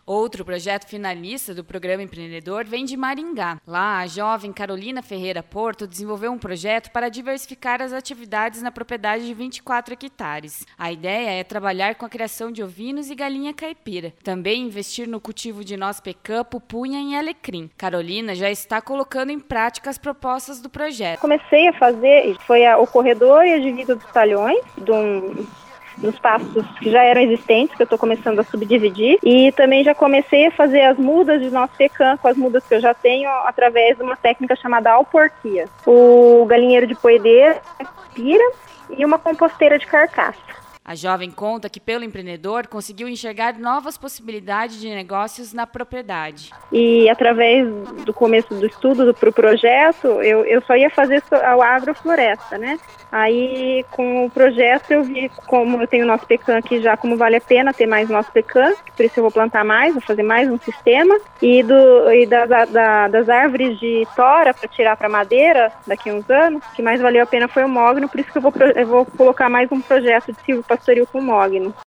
Outro projeto finalista do Programa Empreendedor vem de Maringá. Lá, a jovem Carolina Ferreira Porto desenvolveu um projeto para diversificar as atividades na propriedade de 24 hectares. A ideia é trabalhar com a criação de ovinos e galinha caipira. Também investir no cultivo de noz pecan, pupunha e alecrim. Carolina já está colocando em prática as propostas do projeto. Comecei a fazer, o corredor e a divisa dos talhões, nos pastos que já eram existentes, que eu estou começando a subdividir, e também já comecei a fazer as mudas de noz pecan com as mudas que eu já tenho através de uma técnica chamada alporquia. O galinheiro de poedeira, pira e uma composteira de carcaça. A jovem conta que, pelo empreendedor, conseguiu enxergar novas possibilidades de negócios na propriedade. E através do começo do estudo para o projeto, eu só ia fazer a agrofloresta, né? Aí, com o projeto, eu vi como eu tenho nosso pecan aqui já, como vale a pena ter mais nosso pecan, por isso eu vou plantar mais, vou fazer mais um sistema. E das árvores de tora para tirar para madeira daqui a uns anos, o que mais valeu a pena foi o mogno, por isso que eu vou colocar mais um projeto de silvopastoril com mogno.